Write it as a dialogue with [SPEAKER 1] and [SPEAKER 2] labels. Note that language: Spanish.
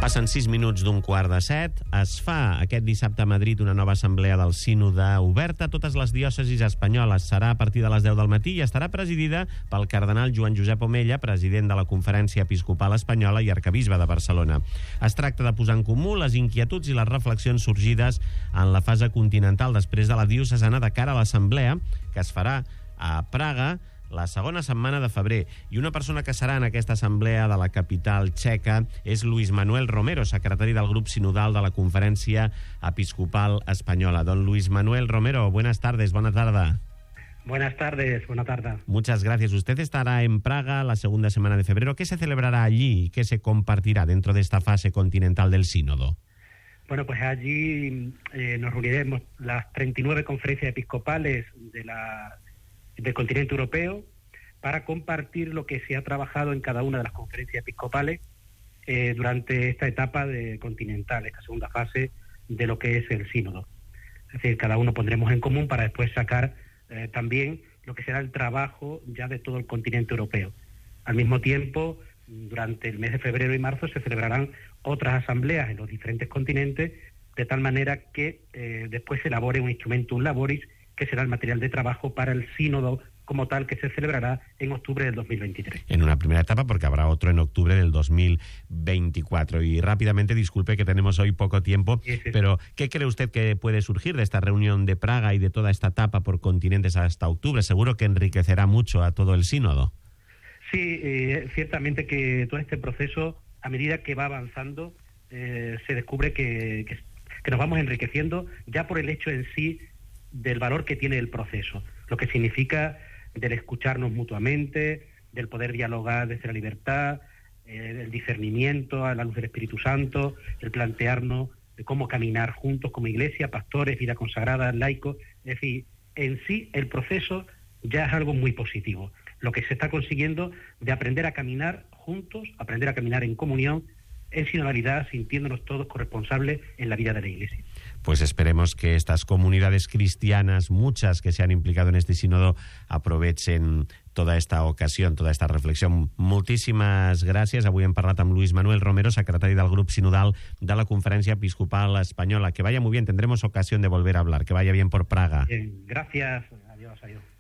[SPEAKER 1] Passen 6 minuts d'un quart de 7. Es fa aquest dissabte a Madrid una nova assemblea del Sínode oberta a totes les diòcesis espanyoles. Serà a partir de les 10 del matí i estarà presidida pel cardenal Joan Josep Omella, president de la Conferència Episcopal Espanyola i arcabisbe de Barcelona. Es tracta de posar en comú les inquietuds i les reflexions sorgides en la fase continental després de la diocesana de cara a l'assemblea, que es farà a Praga la segona setmana de febrer. I una persona que serà en aquesta assemblea de la capital txeca és Luis Manuel Romero, secretari del grup sinodal de la Conferència Episcopal Espanyola. Don Luis Manuel Romero, buenas tardes, buena tarde.
[SPEAKER 2] Buenas tardes, buena tarde.
[SPEAKER 1] Muchas gracias. Usted estará en Praga la segunda semana de febrero. ¿Qué se celebrará allí y qué se compartirá dentro de esta fase continental del sínodo?
[SPEAKER 2] Bueno, pues allí nos reuniremos las 39 conferencias episcopales del continente europeo para compartir lo que se ha trabajado en cada una de las conferencias episcopales durante esta etapa continental, esta segunda fase de lo que es el sínodo. Es decir, cada uno pondremos en común para después sacar también lo que será el trabajo ya de todo el continente europeo. Al mismo tiempo, durante el mes de febrero y marzo se celebrarán otras asambleas en los diferentes continentes, de tal manera que después se elabore un instrumentum laboris, que será el material de trabajo para el sínodo como tal, que se celebrará en octubre del 2023.
[SPEAKER 1] En una primera etapa, porque habrá otro en octubre del 2024. Y rápidamente, disculpe que tenemos hoy poco tiempo, sí. Pero ¿qué cree usted que puede surgir de esta reunión de Praga y de toda esta etapa por continentes hasta octubre? Seguro que enriquecerá mucho a todo el sínodo.
[SPEAKER 2] Sí, ciertamente que todo este proceso, a medida que va avanzando, se descubre que nos vamos enriqueciendo ya por el hecho en sí del valor que tiene el proceso, lo que significa del escucharnos mutuamente, del poder dialogar desde la libertad, el discernimiento a la luz del Espíritu Santo, el plantearnos de cómo caminar juntos como iglesia, pastores, vida consagrada, laicos. Es decir, en sí el proceso ya es algo muy positivo. Lo que se está consiguiendo de aprender a caminar juntos, aprender a caminar en comunión, en sinodalidad, sintiéndonos todos corresponsables en la vida de la Iglesia.
[SPEAKER 1] Pues esperemos que estas comunidades cristianas, muchas que se han implicado en este sínodo, aprovechen toda esta ocasión, toda esta reflexión. Moltíssimes gràcies. Avui hem parlat amb Luis Manuel Romero, secretari del grup sinodal de la Conferència Episcopal Espanyola. Que vaya muy bien, tendremos ocasión de volver a hablar. Que vaya bien por Praga.
[SPEAKER 2] Bien, gracias. Adiós, adiós.